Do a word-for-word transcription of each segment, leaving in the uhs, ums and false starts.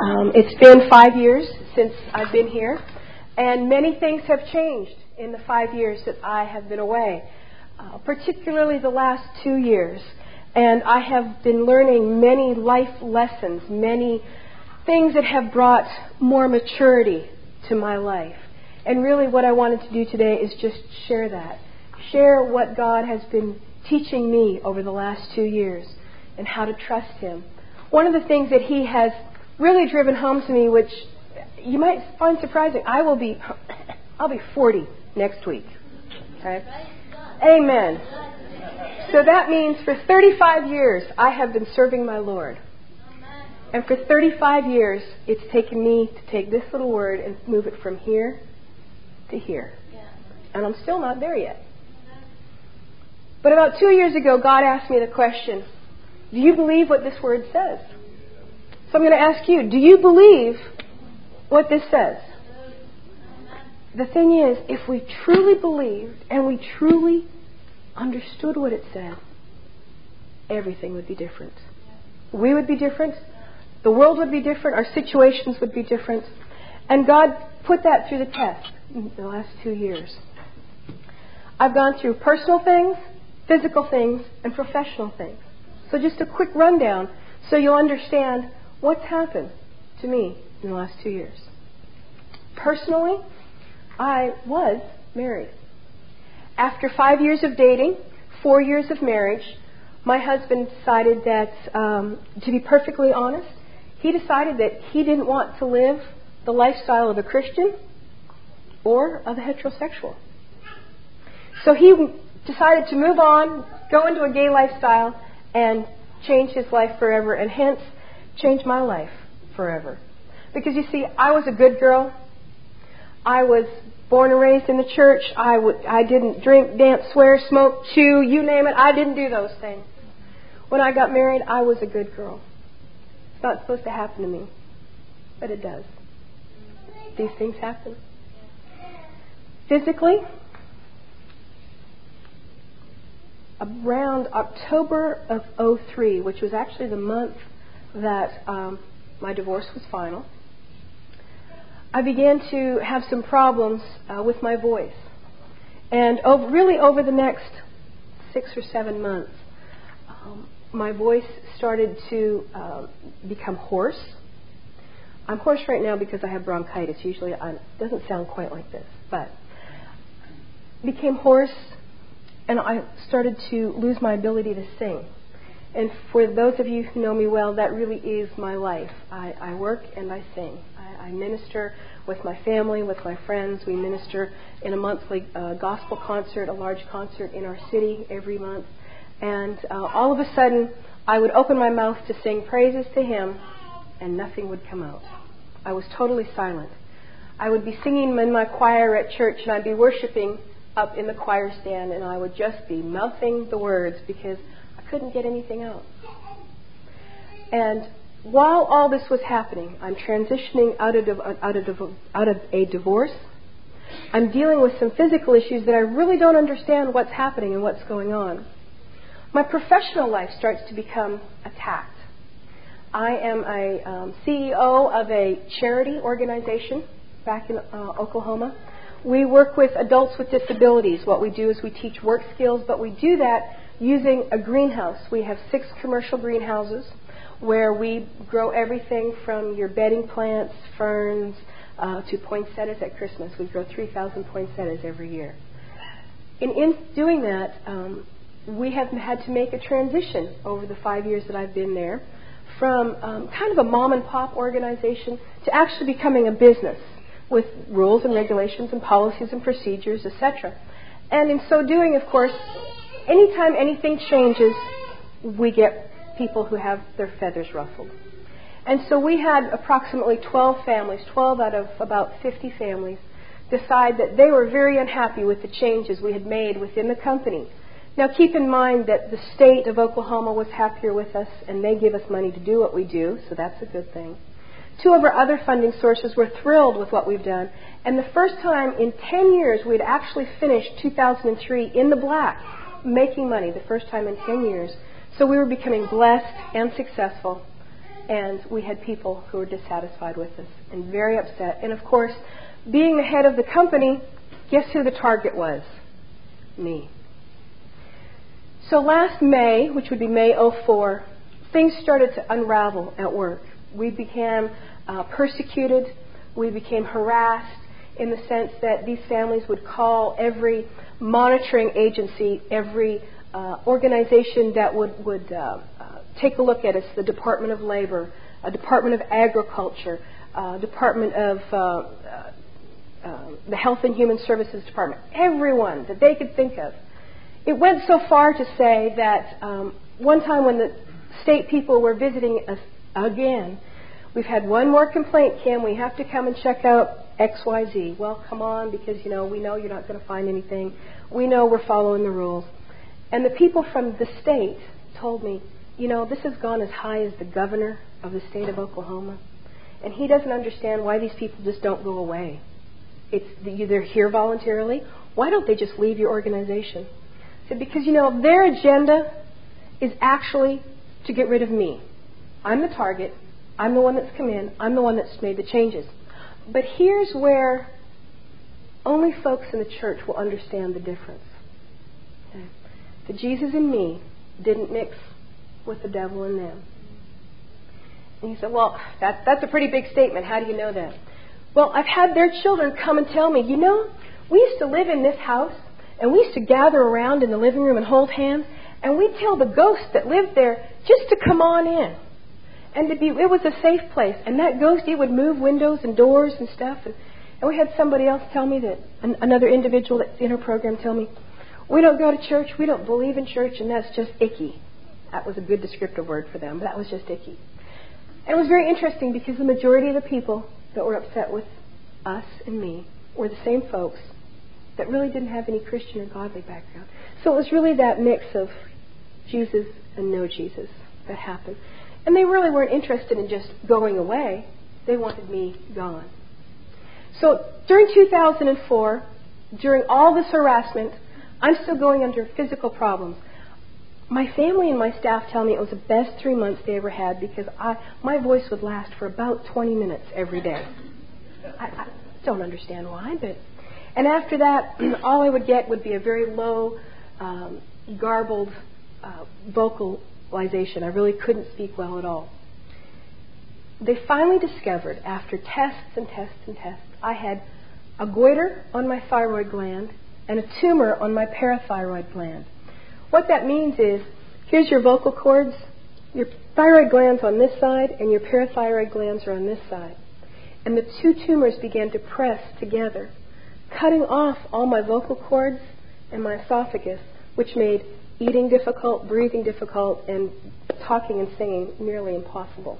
Um, it's been five years since I've been here, and many things have changed in the five years that I have been away, uh, particularly the last two years. And I have been learning many life lessons, many things that have brought more maturity to my life. And really what I wanted to do today is just share that. Share what God has been teaching me over the last two years and how to trust Him. One of the things that He has really driven home to me, which you might find surprising, I will be, I'll be forty next week. Okay? Amen. So that means for thirty-five years I have been serving my Lord. And for thirty-five years it's taken me to take this little word and move it from here to here. And I'm still not there yet. But about two years ago, God asked me the question, do you believe what this word says? So I'm going to ask you, do you believe what this says? The thing is, if we truly believed and we truly understood what it said, everything would be different. We would be different. The world would be different. Our situations would be different. And God put that through the test in the last two years. I've gone through personal things, physical things, and professional things. So just a quick rundown so you'll understand what's happened to me in the last two years. Personally, I was married. After five years of dating, four years of marriage, my husband decided that, um, to be perfectly honest, he decided that he didn't want to live the lifestyle of a Christian or of a heterosexual. So he decided to move on, go into a gay lifestyle, and change his life forever, and hence change my life forever. Because you see, I was a good girl. I was born and raised in the church. I, w- I didn't drink, dance, swear, smoke, chew, you name it. I didn't do those things. When I got married, I was a good girl. It's not supposed to happen to me, but it does. These things happen. Physically, around October of oh three, which was actually the month that um, my divorce was final, I began to have some problems uh, with my voice. And over, really over the next six or seven months, um, my voice started to uh, become hoarse. I'm hoarse right now because I have bronchitis. Usually I, it doesn't sound quite like this, but became hoarse. And I started to lose my ability to sing. And for those of you who know me well, that really is my life. I, I work and I sing. I, I minister with my family, with my friends. We minister in a monthly uh, gospel concert, a large concert in our city every month. And uh, all of a sudden, I would open my mouth to sing praises to Him, and nothing would come out. I was totally silent. I would be singing in my choir at church, and I'd be worshiping up in the choir stand, and I would just be mouthing the words because I couldn't get anything out. And while all this was happening, I'm transitioning out of, out of, out of a divorce. I'm dealing with some physical issues that I really don't understand what's happening and what's going on. My professional life starts to become attacked. I am a um, C E O of a charity organization back in uh, Oklahoma. We work with adults with disabilities. What we do is we teach work skills, but we do that using a greenhouse. We have six commercial greenhouses where we grow everything from your bedding plants, ferns, uh, to poinsettias at Christmas. We grow three thousand poinsettias every year. In, in doing that, um, we have had to make a transition over the five years that I've been there from um, kind of a mom and pop organization to actually becoming a business with rules and regulations and policies and procedures, et cetera. And in so doing, of course, anytime anything changes, we get people who have their feathers ruffled. And so we had approximately twelve families, twelve out of about fifty families, decide that they were very unhappy with the changes we had made within the company. Now keep in mind that the state of Oklahoma was happier with us, and they give us money to do what we do, so that's a good thing. Two of our other funding sources were thrilled with what we've done. And the first time in ten years, we'd actually finished two thousand three in the black, making money the first time in ten years. So we were becoming blessed and successful. And we had people who were dissatisfied with us and very upset. And of course, being the head of the company, guess who the target was? Me. So last May, which would be May oh four, things started to unravel at work. We became uh, persecuted. We became harassed in the sense that these families would call every monitoring agency, every uh, organization that would, would uh, uh, take a look at us, the Department of Labor, a Department of Agriculture, uh, Department of uh, uh, uh, the Health and Human Services Department, everyone that they could think of. It went so far to say that um, one time when the state people were visiting us again, we've had one more complaint, Kim. We have to come and check out X Y Z. Well, come on, because, you know, we know you're not going to find anything. We know we're following the rules. And the people from the state told me, you know, this has gone as high as the governor of the state of Oklahoma. And he doesn't understand why these people just don't go away. It's they're here voluntarily. Why don't they just leave your organization? I said, because, you know, their agenda is actually to get rid of me. I'm the target. I'm the one that's come in. I'm the one that's made the changes. But here's where only folks in the church will understand the difference. Okay? The Jesus in me didn't mix with the devil in them. And he said, well, that, that's a pretty big statement. How do you know that? Well, I've had their children come and tell me, you know, we used to live in this house, and we used to gather around in the living room and hold hands, and we'd tell the ghost that lived there just to come on in. And to be, it was a safe place. And that ghost, he would move windows and doors and stuff. And, and we had somebody else tell me that, an, another individual that's in her program tell me, we don't go to church, we don't believe in church, and that's just icky. That was a good descriptive word for them, but that was just icky. And it was very interesting because the majority of the people that were upset with us and me were the same folks that really didn't have any Christian or godly background. So it was really that mix of Jesus and no Jesus that happened. And they really weren't interested in just going away. They wanted me gone. So during two thousand four, during all this harassment, I'm still going under physical problems. My family and my staff tell me it was the best three months they ever had because I, my voice would last for about twenty minutes every day. I, I don't understand why, but... And after that, all I would get would be a very low, um, garbled uh, vocalization. I really couldn't speak well at all. They finally discovered, after tests and tests and tests, I had a goiter on my thyroid gland and a tumor on my parathyroid gland. What that means is, here's your vocal cords. Your thyroid gland's on this side and your parathyroid glands are on this side. And the two tumors began to press together, cutting off all my vocal cords and my esophagus, which made eating difficult, breathing difficult, and talking and singing nearly impossible.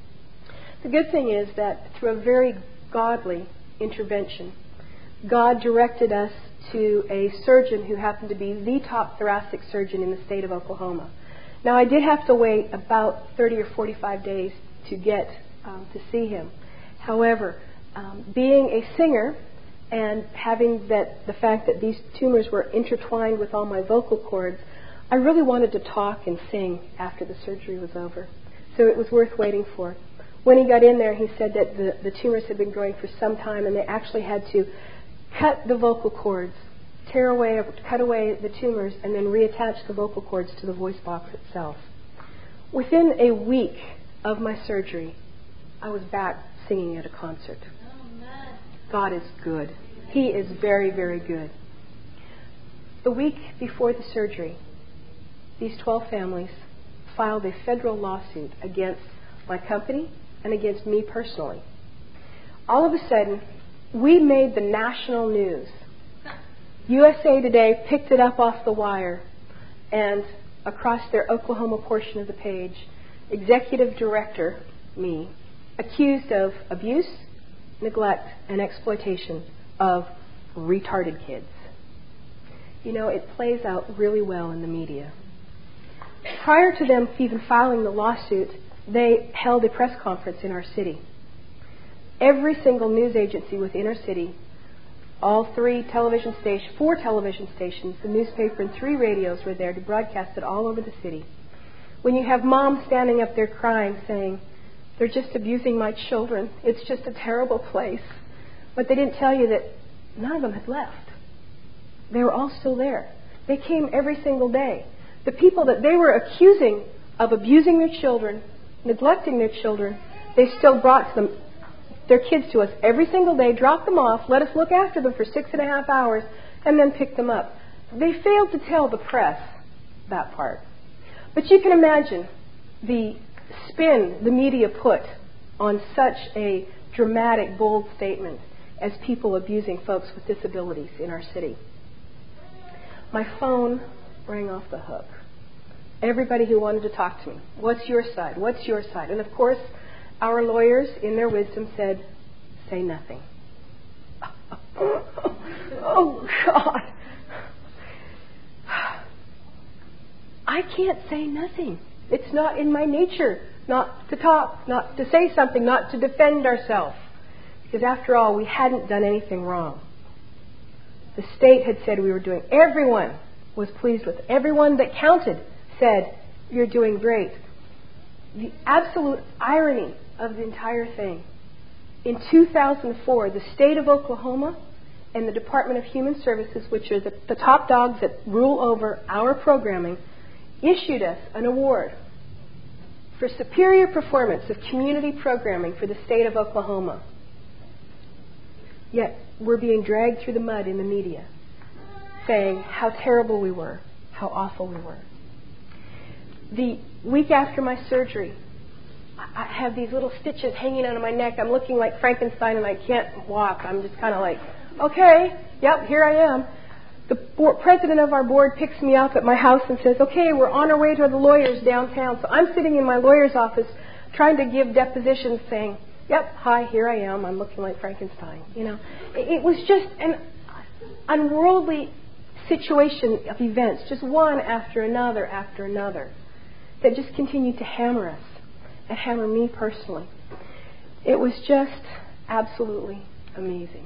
The good thing is that through a very godly intervention, God directed us to a surgeon who happened to be the top thoracic surgeon in the state of Oklahoma. Now, I did have to wait about thirty or forty-five days to get um, to see him. However, um, being a singer and having that the fact that these tumors were intertwined with all my vocal cords, I really wanted to talk and sing after the surgery was over. So it was worth waiting for. When he got in there, he said that the, the tumors had been growing for some time, and they actually had to cut the vocal cords, tear away, cut away the tumors, and then reattach the vocal cords to the voice box itself. Within a week of my surgery, I was back singing at a concert. God is good. He is very, very good. The week before the surgery, these twelve families filed a federal lawsuit against my company and against me personally. All of a sudden, we made the national news. U S A Today picked it up off the wire, and across their Oklahoma portion of the page, executive director, me, accused of abuse, neglect, and exploitation of retarded kids. You know, it plays out really well in the media. Prior to them even filing the lawsuit, they held a press conference in our city. Every single news agency within our city, all three television stations, four television stations, the newspaper, and three radios were there to broadcast it all over the city. When you have moms standing up there crying, saying, They're just abusing my children. It's just a terrible place. But they didn't tell you that none of them had left. They were all still there. They came every single day. The people that they were accusing of abusing their children, neglecting their children, they still brought them, their kids to us every single day, dropped them off, let us look after them for six and a half hours, and then picked them up. They failed to tell the press that part. But you can imagine the spin the media put on such a dramatic, bold statement as people abusing folks with disabilities in our city. My phone rang off the hook. Everybody who wanted to talk to me, what's your side? What's your side? And of course, our lawyers, in their wisdom, said, say nothing. Oh, God. I can't say nothing. It's not in my nature not to talk, not to say something, not to defend ourselves. Because after all, we hadn't done anything wrong. The state had said we were doing, everyone was pleased with it. Everyone that counted said, you're doing great. The absolute irony of the entire thing. In two thousand four, the state of Oklahoma and the Department of Human Services, which are the, the top dogs that rule over our programming, issued us an award for superior performance of community programming for the state of Oklahoma. Yet we're being dragged through the mud in the media, saying how terrible we were, how awful we were. The week after my surgery, I have these little stitches hanging out of my neck. I'm looking like Frankenstein and I can't walk. I'm just kind of like, okay, yep, here I am. The board, president of our board picks me up at my house and says, okay, we're on our way to the lawyers downtown. So I'm sitting in my lawyer's office trying to give depositions saying, yep, hi, here I am. I'm looking like Frankenstein. You know, it, it was just an unworldly situation of events, just one after another after another, that just continued to hammer us and hammer me personally. It was just absolutely amazing.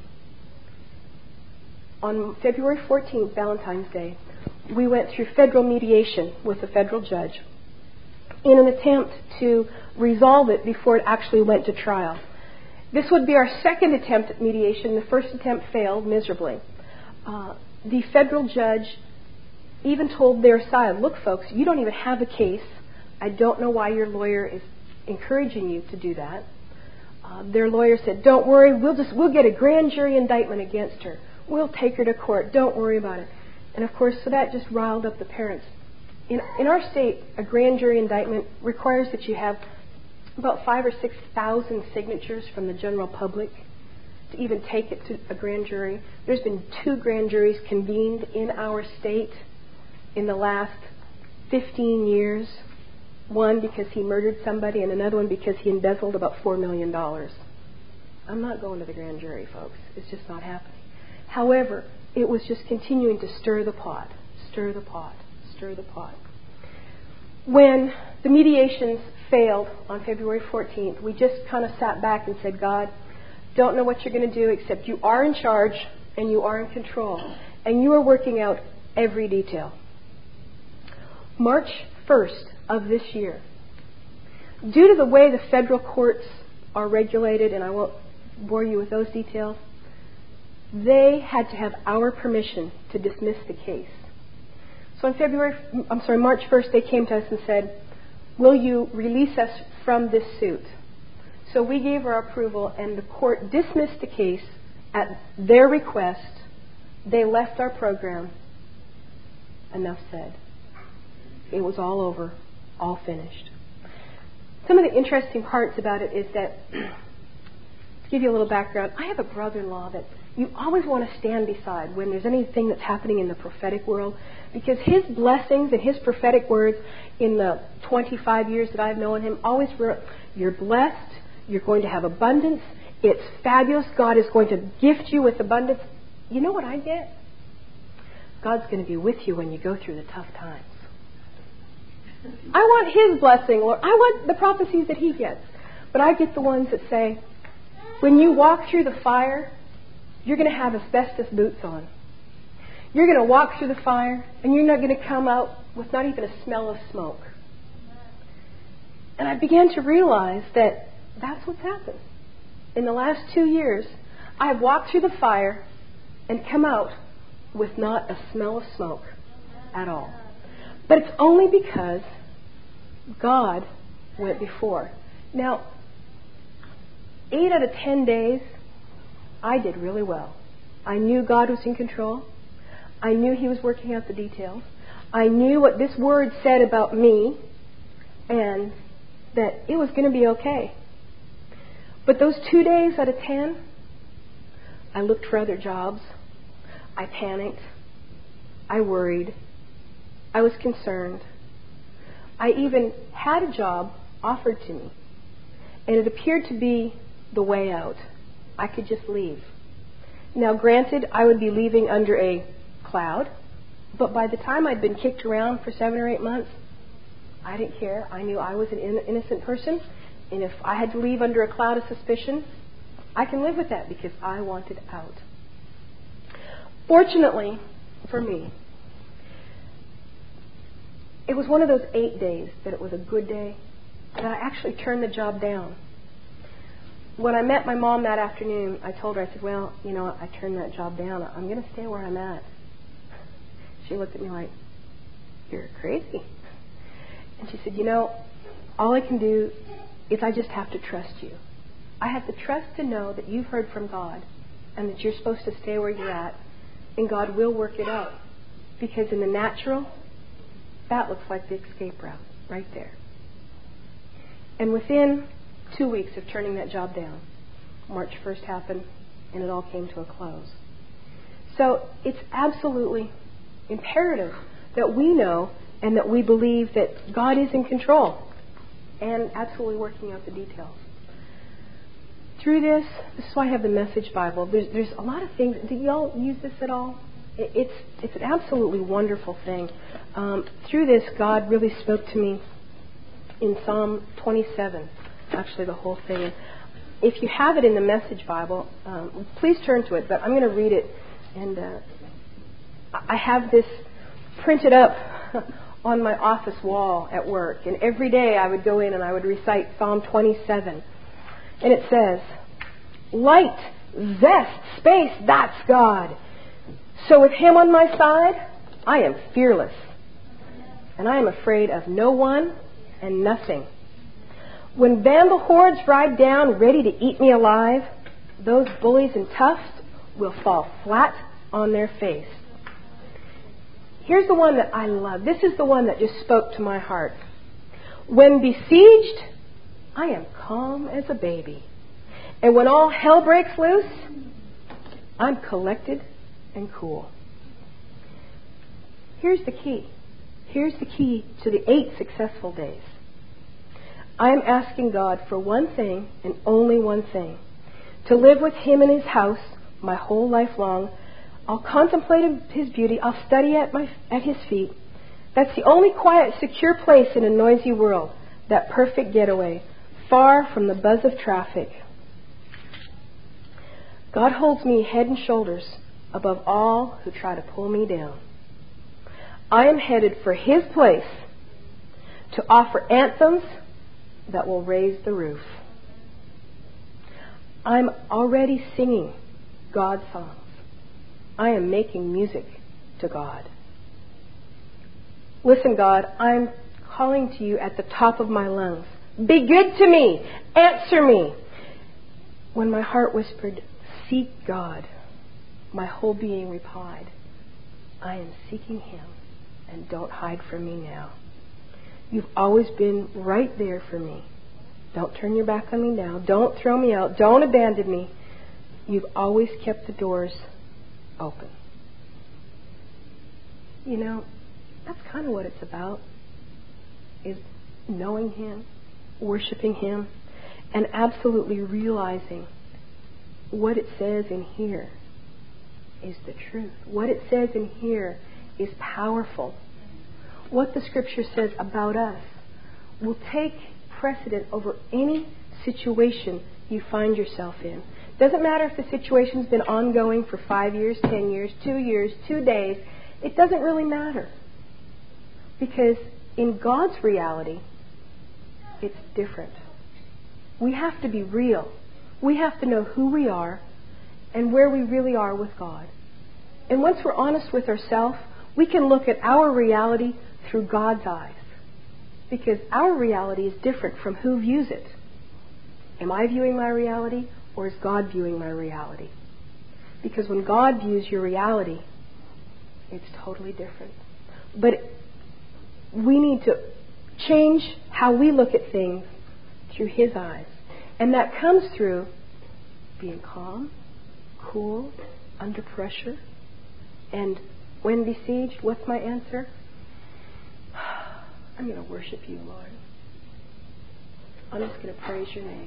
On February fourteenth, Valentine's Day, we went through federal mediation with a federal judge in an attempt to resolve it before it actually went to trial. This would be our second attempt at mediation. The first attempt failed miserably. Uh, the federal judge even told their side, look, folks, you don't even have a case. I don't know why your lawyer is encouraging you to do that. Uh, their lawyer said, don't worry, we'll just we'll get a grand jury indictment against her. We'll take her to court. Don't worry about it. And of course, so that just riled up the parents. In, in our state, a grand jury indictment requires that you have about five or six thousand signatures from the general public to even take it to a grand jury. There's been two grand juries convened in our state in the last fifteen years. One because he murdered somebody and another one because he embezzled about four million dollars. I'm not going to the grand jury, folks. It's just not happening. However, it was just continuing to stir the pot, stir the pot, stir the pot. When the mediations failed on February fourteenth, we just kind of sat back and said, God, don't know what you're going to do except you are in charge and you are in control and you are working out every detail. March first of this year, due to the way the federal courts are regulated, and I won't bore you with those details, they had to have our permission to dismiss the case. So on February, I'm sorry, March first, they came to us and said, will you release us from this suit? So we gave our approval and the court dismissed the case at their request. They left our program. Enough said. It was all over, all finished. Some of the interesting parts about it is that, to give you a little background, I have a brother-in-law that you always want to stand beside when there's anything that's happening in the prophetic world, because his blessings and his prophetic words in the twenty-five years that I've known him always were, you're blessed, you're going to have abundance, it's fabulous, God is going to gift you with abundance. You know what I get? God's going to be with you when you go through the tough times. I want his blessing, Lord. I want the prophecies that he gets. But I get the ones that say, when you walk through the fire, you're going to have asbestos boots on. You're going to walk through the fire, and you're not going to come out with not even a smell of smoke. And I began to realize that that's what's happened. In the last two years, I've walked through the fire and come out with not a smell of smoke at all. But it's only because God went before. Now, eight out of ten days, I did really well. I knew God was in control. I knew He was working out the details. I knew what this word said about me and that it was going to be okay. But those two days out of ten, I looked for other jobs. I panicked. I worried. I was concerned. I even had a job offered to me. And it appeared to be the way out. I could just leave. Now, granted, I would be leaving under a cloud. But by the time I'd been kicked around for seven or eight months, I didn't care. I knew I was an innocent person. And if I had to leave under a cloud of suspicion, I can live with that because I wanted out. Fortunately for me, it was one of those eight days that it was a good day that I actually turned the job down. When I met my mom that afternoon, I told her, I said, well, you know, I turned that job down. I'm going to stay where I'm at. She looked at me like, you're crazy. And she said, you know, all I can do is I just have to trust you. I have to trust to know that you've heard from God and that you're supposed to stay where you're at, and God will work it out. Because in the natural, that looks like the escape route right there. And within two weeks of turning that job down, March first happened, and it all came to a close. So it's absolutely imperative that we know and that we believe that God is in control and absolutely working out the details. Through this, this is why I have the Message Bible. There's, there's a lot of things. Do y'all use this at all? It, it's it's an absolutely wonderful thing. Um, through this, God really spoke to me in Psalm twenty-seven, actually the whole thing. If you have it in the Message Bible, um, please turn to it, but I'm going to read it. And uh, I have this printed up on my office wall at work. And every day I would go in and I would recite Psalm twenty-seven. And it says, light, zest, space, that's God. So with Him on my side, I am fearless. And I am afraid of no one and nothing. When vandal hordes ride down ready to eat me alive, those bullies and toughs will fall flat on their face. Here's the one that I love. This is the one that just spoke to my heart. When besieged, I am calm as a baby. And when all hell breaks loose, I'm collected and cool. Here's the key. Here's the key to the eight successful days. I am asking God for one thing and only one thing. To live with Him in His house my whole life long. I'll contemplate His beauty. I'll study at my at His feet. That's the only quiet, secure place in a noisy world. That perfect getaway, far from the buzz of traffic. God holds me head and shoulders above all who try to pull me down. I am headed for His place to offer anthems that will raise the roof. I'm already singing God's songs. I am making music to God. Listen, God, I'm calling to you at the top of my lungs. Be good to me. Answer me. When my heart whispered, seek God, my whole being replied, I am seeking Him, and don't hide from me now. You've always been right there for me. Don't turn your back on me now. Don't throw me out. Don't abandon me. You've always kept the doors open. You know, that's kind of what it's about, is knowing Him, worshiping Him, and absolutely realizing what it says in here is the truth. What it says in here is powerful. What the Scripture says about us will take precedent over any situation you find yourself in. Doesn't matter if the situation's been ongoing for five years, ten years, two years, two days. It doesn't really matter. Because in God's reality, it's different. We have to be real. We have to know who we are and where we really are with God. And once we're honest with ourselves, we can look at our reality through God's eyes. Because our reality is different from who views it. Am I viewing my reality, or is God viewing my reality? Because when God views your reality, it's totally different. But we need to change how we look at things through His eyes. And that comes through being calm, cool, under pressure. And when besieged, what's my answer? I'm going to worship you, Lord. I'm just going to praise your name.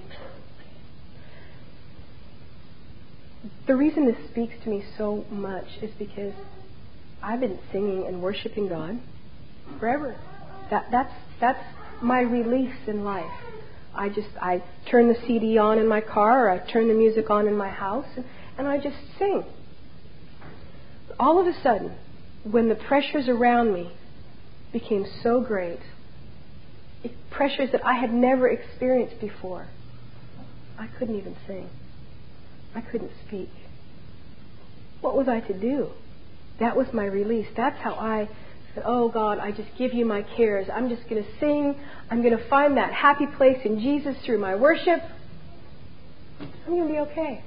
The reason this speaks to me so much is because I've been singing and worshiping God forever. That, that's, that's my release in life. I just, I turn the C D on in my car, or I turn the music on in my house, and, and I just sing. All of a sudden, when the pressures around me became so great, it, pressures that I had never experienced before, I couldn't even sing. I couldn't speak. What was I to do? That was my release. That's how I said, oh God, I just give you my cares. I'm just going to sing. I'm going to find that happy place in Jesus through my worship. I'm going to be okay.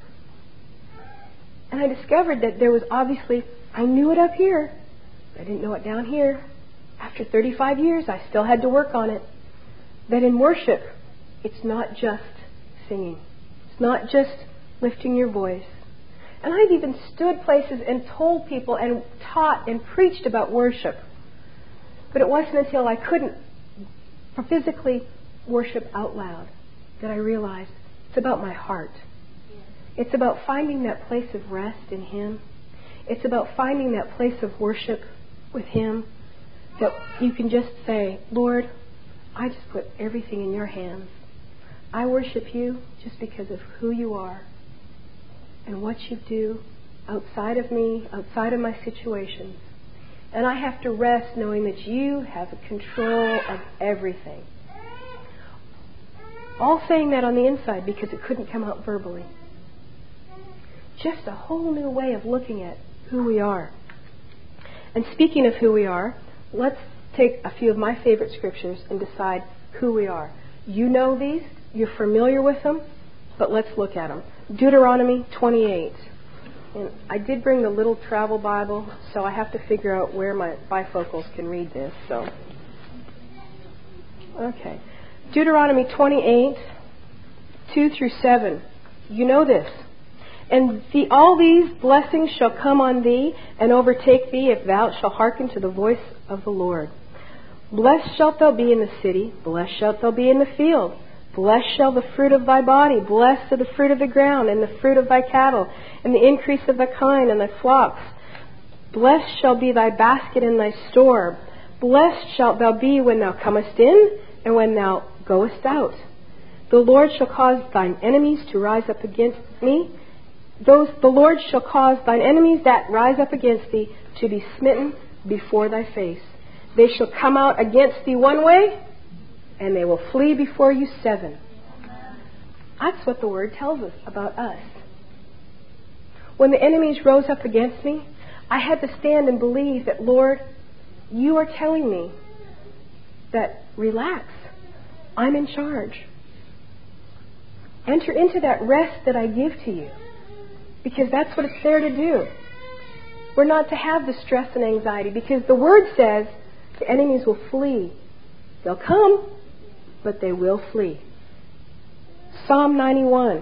And I discovered that there was obviously, I knew it up here. I didn't know it down here. After thirty-five years, I still had to work on it. That in worship, it's not just singing. It's not just lifting your voice. And I've even stood places and told people and taught and preached about worship. But it wasn't until I couldn't physically worship out loud that I realized it's about my heart. It's about finding that place of rest in Him. It's about finding that place of worship with Him, that you can just say, Lord, I just put everything in your hands. I worship you just because of who you are and what you do outside of me, outside of my situations. And I have to rest knowing that you have control of everything. All saying that on the inside because it couldn't come out verbally. Just a whole new way of looking at who we are. And speaking of who we are, let's take a few of my favorite scriptures and decide who we are. You know these, you're familiar with them, but let's look at them. Deuteronomy twenty-eight. And I did bring the little travel Bible, so I have to figure out where my bifocals can read this. So, okay. Deuteronomy twenty-eight, two through seven. You know this. And the, all these blessings shall come on thee and overtake thee if thou shalt hearken to the voice of the Lord. Blessed shalt thou be in the city, blessed shalt thou be in the field. Blessed shall the fruit of thy body, blessed are the fruit of the ground, and the fruit of thy cattle, and the increase of thy kine and thy flocks. Blessed shall be thy basket and thy store. Blessed shalt thou be when thou comest in, and when thou goest out. The Lord shall cause thine enemies to rise up against me. Those the Lord shall cause thine enemies that rise up against thee to be smitten before thy face. They shall come out against thee one way, and they will flee before you seven. That's what the Word tells us about us. When the enemies rose up against me, I had to stand and believe that, Lord, you are telling me that relax, I'm in charge. Enter into that rest that I give to you. Because that's what it's there to do. We're not to have the stress and anxiety, because the Word says the enemies will flee. They'll come, but they will flee. Psalm ninety-one.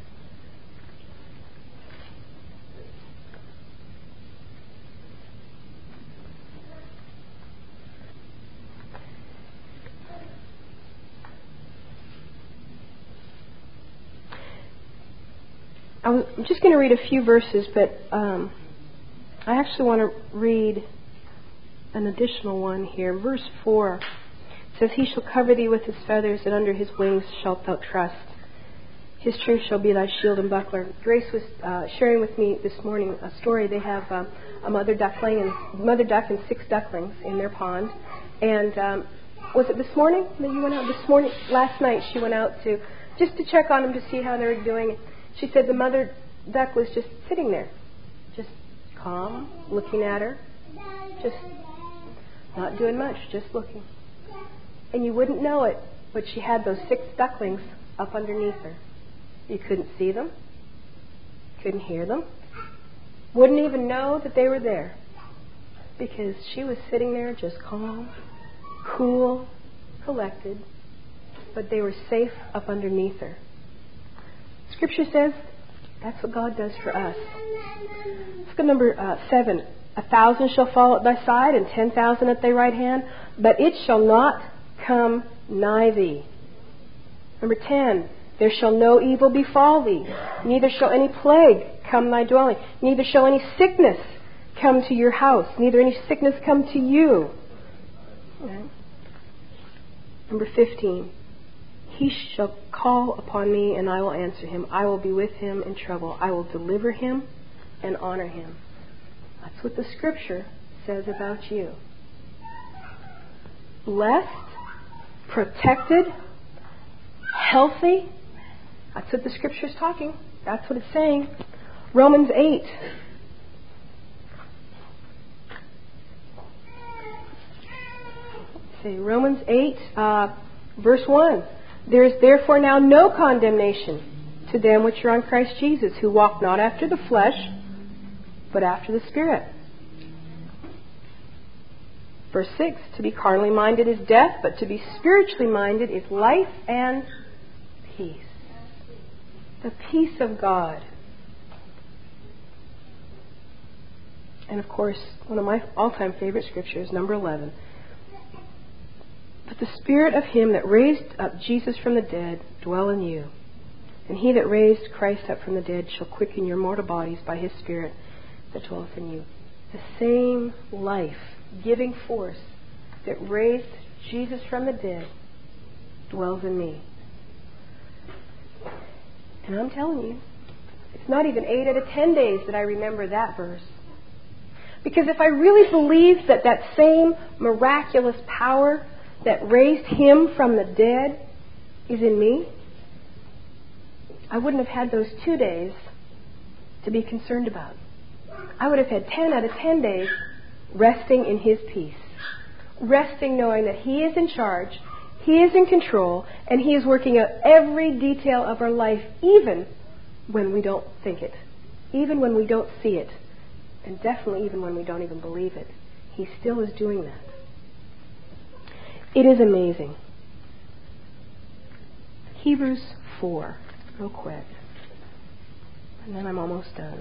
I'm just going to read a few verses, but um, I actually want to read an additional one here. Verse four. It says, He shall cover thee with His feathers, and under His wings shalt thou trust. His truth shall be thy shield and buckler. Grace was uh, sharing with me this morning a story. They have um, a mother duckling and mother duck and six ducklings in their pond. And um, was it this morning that you went out? This morning, last night, she went out to just to check on them to see how they were doing. She said the mother duck was just sitting there, just calm, looking at her, just not doing much, just looking. And you wouldn't know it, but she had those six ducklings up underneath her. You couldn't see them, couldn't hear them, wouldn't even know that they were there, because she was sitting there just calm, cool, collected, but they were safe up underneath her. Scripture says that's what God does for us. Let's go to number uh, seven. A thousand shall fall at thy side, and ten thousand at thy right hand, but it shall not come nigh thee. Number ten. There shall no evil befall thee, neither shall any plague come nigh dwelling, neither shall any sickness come to your house, neither any sickness come to you. Okay. Number fifteen. He shall call upon me, and I will answer him. I will be with him in trouble. I will deliver him and honor him. That's what the Scripture says about you. Blessed, protected, healthy. That's what the Scripture is talking. That's what it's saying. Romans eight. Let's see, Romans eight, uh, verse one. There is therefore now no condemnation to them which are on Christ Jesus, who walk not after the flesh, but after the Spirit. Verse six, to be carnally minded is death, but to be spiritually minded is life and peace. The peace of God. And of course, one of my all-time favorite scriptures, number eleven. But the Spirit of him that raised up Jesus from the dead dwell in you. And he that raised Christ up from the dead shall quicken your mortal bodies by his Spirit that dwelleth in you. The same life-giving force that raised Jesus from the dead dwells in me. And I'm telling you, it's not even eight out of ten days that I remember that verse. Because if I really believed that that same miraculous power that raised him from the dead is in me, I wouldn't have had those two days to be concerned about. I would have had ten out of ten days resting in his peace. Resting knowing that he is in charge, he is in control, and he is working out every detail of our life, even when we don't think it, even when we don't see it, and definitely even when we don't even believe it. He still is doing that. It is amazing. Hebrews four, real quick. And then I'm almost done.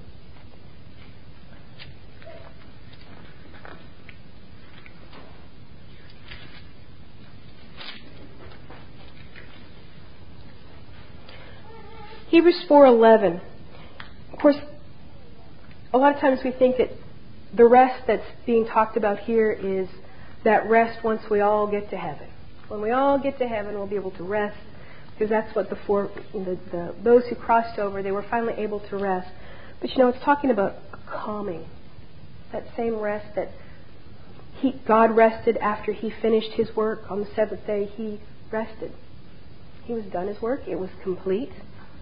Hebrews four eleven. Of course, a lot of times we think that the rest that's being talked about here is that rest once we all get to heaven. When we all get to heaven, we'll be able to rest, because that's what the, four, the, the those who crossed over, they were finally able to rest. But you know, it's talking about a calming. That same rest that he, God rested after he finished his work on the seventh day. He rested. He was done his work. It was complete.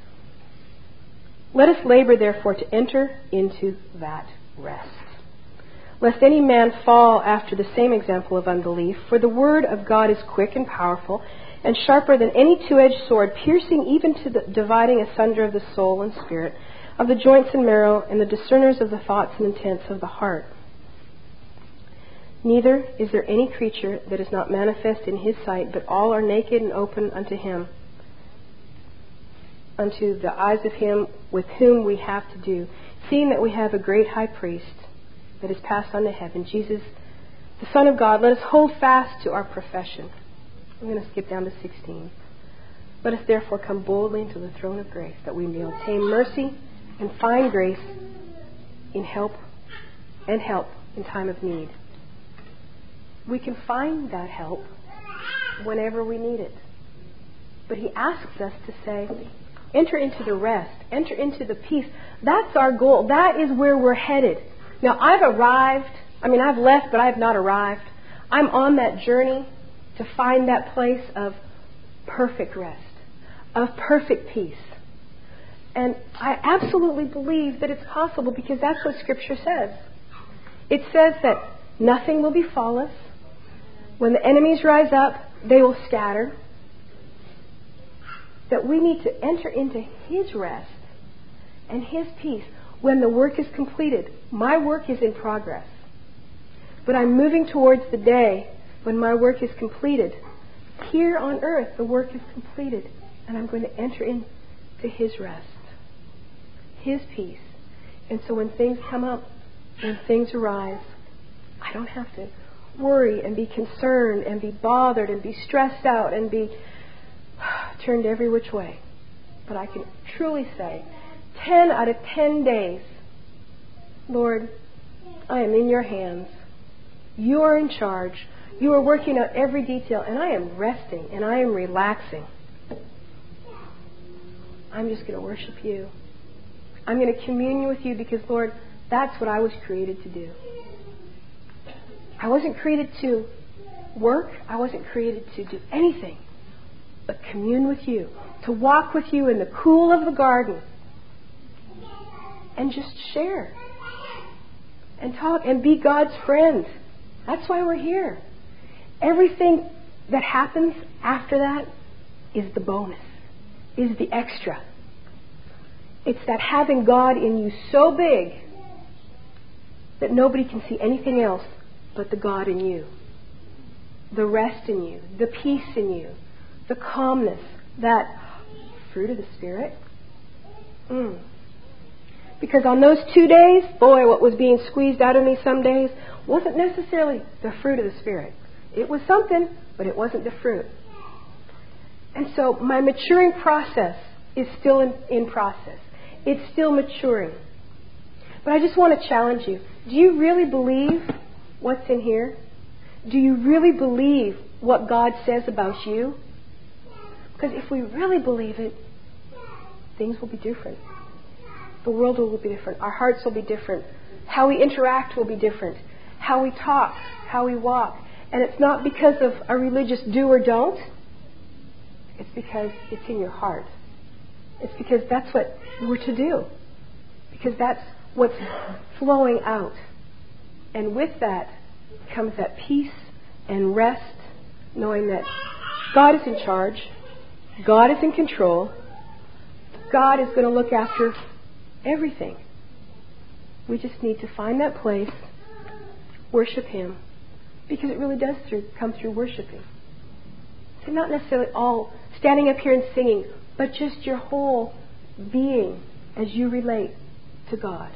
Let us labor, therefore, to enter into that rest. Lest any man fall after the same example of unbelief. For the word of God is quick and powerful, and sharper than any two-edged sword, piercing even to the dividing asunder of the soul and spirit, of the joints and marrow, and the discerners of the thoughts and intents of the heart. Neither is there any creature that is not manifest in his sight, but all are naked and open unto him, unto the eyes of him with whom we have to do, seeing that we have a great high priest that is passed unto heaven, Jesus, the Son of God. Let us hold fast to our profession. I'm going to skip down to sixteen. Let us therefore come boldly into the throne of grace, that we may obtain mercy and find grace in help and help in time of need. We can find that help whenever we need it. But he asks us to say, enter into the rest, enter into the peace. That's our goal. That is where we're headed. Now, I've arrived. I mean, I've left, but I've not arrived. I'm on that journey to find that place of perfect rest. of perfect peace. And I absolutely believe that it's possible because that's what Scripture says. It says that nothing will befall us. When the enemies rise up, they will scatter. That we need to enter into His rest and His peace when the work is completed. My work is in progress. But I'm moving towards the day when my work is completed. Here on earth, the work is completed. And I'm going to enter into His rest. His peace. And so when things come up, when things arise, I don't have to worry and be concerned and be bothered and be stressed out and be turned every which way. But I can truly say, ten out of ten days, Lord, I am in your hands. You are in charge. You are working out every detail, and I am resting and I am relaxing. I'm just going to worship you. I'm going to commune with you because, Lord, that's what I was created to do. I wasn't created to work. I wasn't created to do anything but commune with you, to walk with you in the cool of the garden and just share and talk and be God's friend. That's why we're here. Everything that happens after that is the bonus, is the extra. It's that having God in you so big that nobody can see anything else but the God in you, the rest in you, the peace in you, the calmness, that fruit of the Spirit. Mm. Because on those two days, boy, what was being squeezed out of me some days wasn't necessarily the fruit of the Spirit. It was something, but it wasn't the fruit. And so my maturing process is still in, in process. It's still maturing. But I just want to challenge you. Do you really believe what's in here? Do you really believe what God says about you? Because if we really believe it, things will be different. The world will be different. Our hearts will be different. How we interact will be different. How we talk, how we walk. And it's not because of a religious do or don't. It's because it's in your heart. It's because that's what we're to do. Because that's what's flowing out. And with that comes that peace and rest, knowing that God is in charge. God is in control. God is going to look after everything. We just need to find that place, worship Him, because it really does through, come through worshiping. So not necessarily all standing up here and singing, but just your whole being as you relate to God.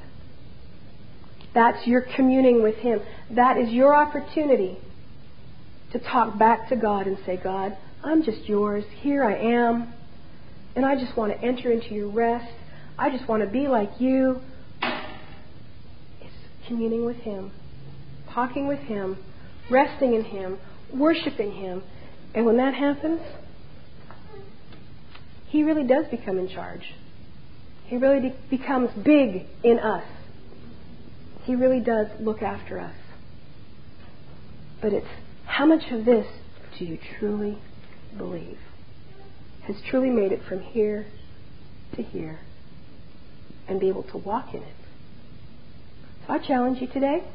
That's your communing with Him. That is your opportunity to talk back to God and say, God, I'm just yours. Here I am. And I just want to enter into your rest. I just want to be like you. It's communing with Him, talking with Him, resting in Him, worshiping Him. And when that happens, He really does become in charge. He really de- becomes big in us. He really does look after us. But it's how much of this do you truly believe has truly made it from here to here and be able to walk in it. So I challenge you today.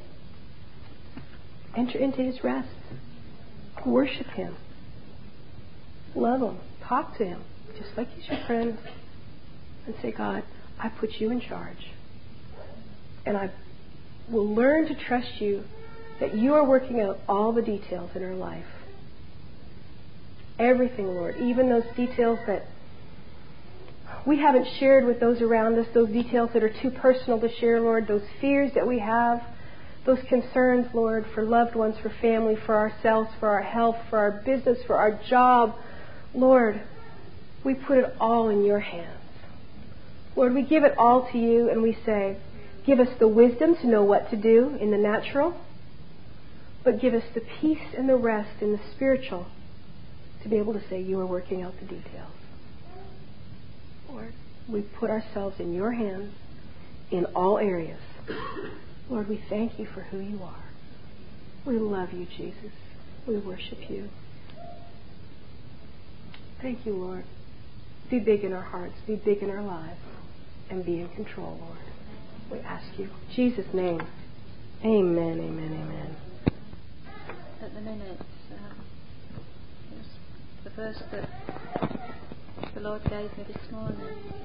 Enter into His rest. Worship Him. Love Him. Talk to Him just like He's your friend. And say, God, I put you in charge. And I will learn to trust you that you are working out all the details in our life. Everything, Lord. Even those details that we haven't shared with those around us, those details that are too personal to share, Lord, those fears that we have, those concerns, Lord, for loved ones, for family, for ourselves, for our health, for our business, for our job. Lord, we put it all in your hands. Lord, we give it all to you and we say, give us the wisdom to know what to do in the natural, but give us the peace and the rest in the spiritual to be able to say you are working out the details. Lord, we put ourselves in your hands in all areas. Lord, we thank you for who you are. We love you, Jesus. We worship you. Thank you, Lord. Be big in our hearts. Be big in our lives. And be in control, Lord. We ask you. In Jesus' name. Amen, amen, amen. At the minute, um, the verse that the Lord gave me this morning.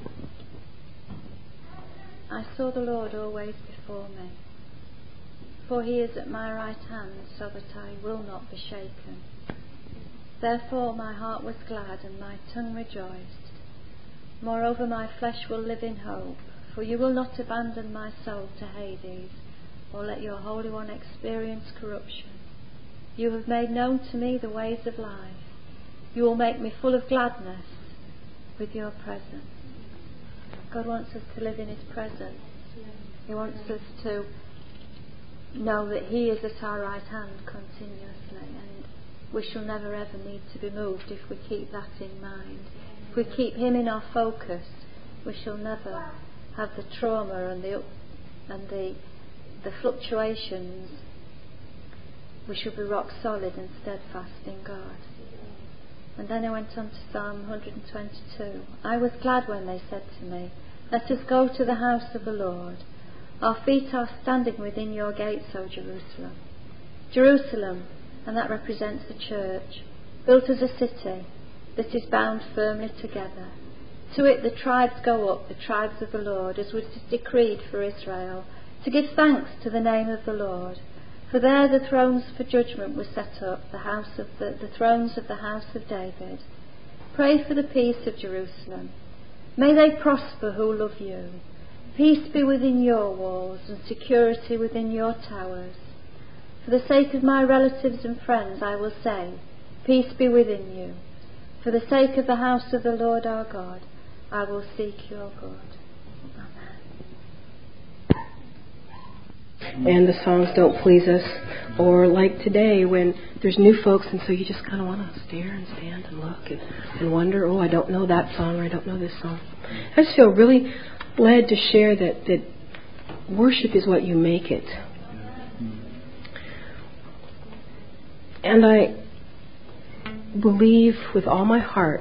I saw the Lord always before me, for he is at my right hand, so that I will not be shaken. Therefore my heart was glad and my tongue rejoiced. Moreover my flesh will live in hope, for you will not abandon my soul to Hades, or let your Holy One experience corruption. You have made known to me the ways of life. You will make me full of gladness with your presence. God wants us to live in his presence. He wants us to know that he is at our right hand continuously, and we shall never ever need to be moved if we keep that in mind. If we keep him in our focus, we shall never have the trauma and the and the the fluctuations. We shall be rock solid and steadfast in God. And then I went on to Psalm one twenty-two. I was glad when they said to me, let us go to the house of the Lord. Our feet are standing within your gates, O Jerusalem. Jerusalem, and that represents the church, built as a city that is bound firmly together. To it the tribes go up, the tribes of the Lord, as was decreed for Israel, to give thanks to the name of the Lord. For there the thrones for judgment were set up, the house of the, the thrones of the house of David. Pray for the peace of Jerusalem. May they prosper who love you. Peace be within your walls and security within your towers. For the sake of my relatives and friends I will say, peace be within you. For the sake of the house of the Lord our God, I will seek your good. And the songs don't please us, or like today when there's new folks, and so you just kind of want to stare and stand and look and, and wonder, oh, I don't know that song, or I don't know this song. I just feel really led to share that, that worship is what you make it. And I believe with all my heart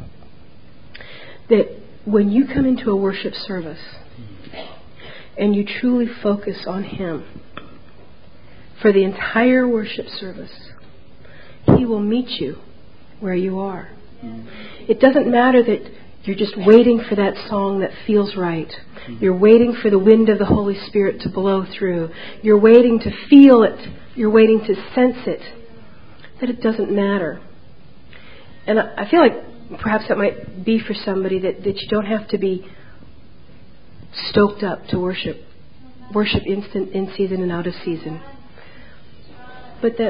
that when you come into a worship service and you truly focus on him for the entire worship service, he will meet you where you are. It doesn't matter that you're just waiting for that song that feels right. You're waiting for the wind of the Holy Spirit to blow through. You're waiting to feel it. You're waiting to sense it. That it doesn't matter. And I feel like perhaps that might be for somebody that, that you don't have to be stoked up to worship. Worship instant, in season and out of season. But that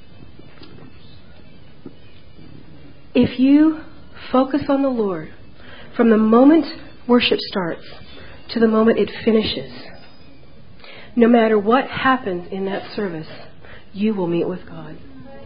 if you focus on the Lord from the moment worship starts to the moment it finishes, no matter what happens in that service, you will meet with God.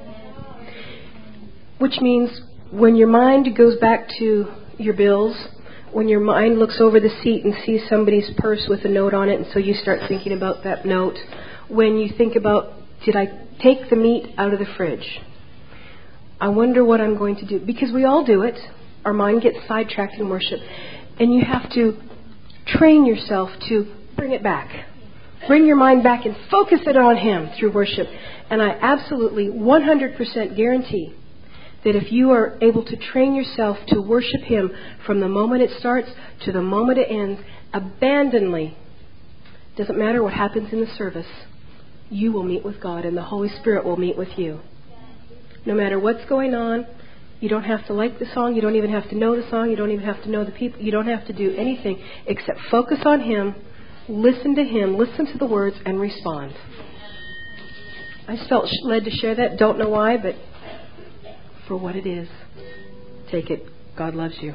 Which means when your mind goes back to your bills, when your mind looks over the seat and sees somebody's purse with a note on it, and so you start thinking about that note, when you think about, did I take the meat out of the fridge? I wonder what I'm going to do. Because we all do it. Our mind gets sidetracked in worship. And you have to train yourself to bring it back. Bring your mind back and focus it on him through worship. And I absolutely one hundred percent guarantee that if you are able to train yourself to worship him from the moment it starts to the moment it ends, abandonedly, doesn't matter what happens in the service, you will meet with God and the Holy Spirit will meet with you. No matter what's going on, you don't have to like the song, you don't even have to know the song, you don't even have to know the people, you don't have to do anything except focus on him, listen to him, listen to the words, and respond. I just felt led to share that. Don't know why, but for what it is, take it. God loves you.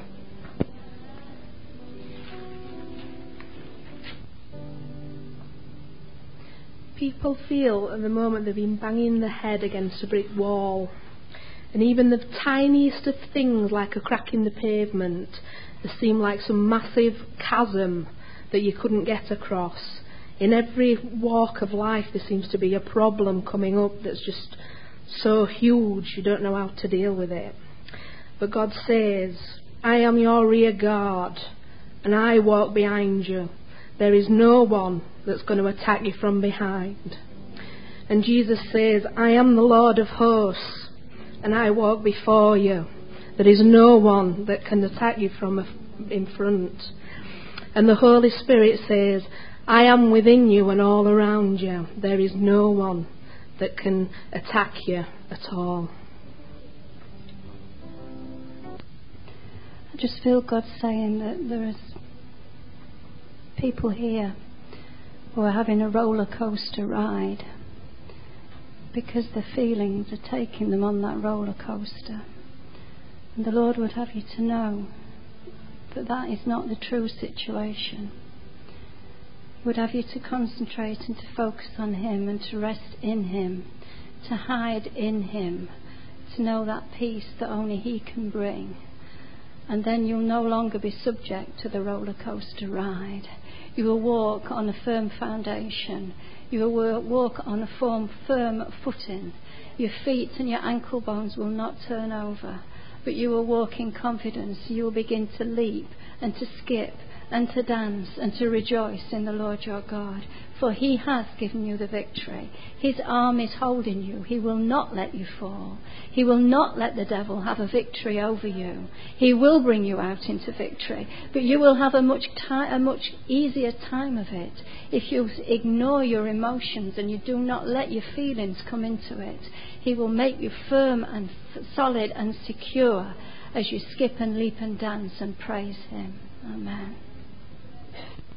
People feel at the moment they've been banging their head against a brick wall. And even the tiniest of things, like a crack in the pavement, they seem like some massive chasm that you couldn't get across. In every walk of life there seems to be a problem coming up that's just so huge you don't know how to deal with it. But God says, I am your rear guard, and I walk behind you. There is no one that's going to attack you from behind. And Jesus says, I am the Lord of hosts, and I walk before you. There is no one that can attack you from in front. And the Holy Spirit says, I am within you and all around you. There is no one that can attack you at all. I just feel God saying that there is people here who are having a roller coaster ride because the feelings are taking them on that roller coaster. And the Lord would have you to know that that is not the true situation. He would have you to concentrate and to focus on Him and to rest in Him, to hide in Him, to know that peace that only He can bring. And then you'll no longer be subject to the roller coaster ride. You will walk on a firm foundation. You will walk on a firm, firm footing. Your feet and your ankle bones will not turn over, but you will walk in confidence. You will begin to leap and to skip and to dance and to rejoice in the Lord your God. For He has given you the victory. His arm is holding you. He will not let you fall. He will not let the devil have a victory over you. He will bring you out into victory. But you will have a much, ti- a much easier time of it if you ignore your emotions and you do not let your feelings come into it. He will make you firm and f- solid and secure as you skip and leap and dance and praise Him. Amen.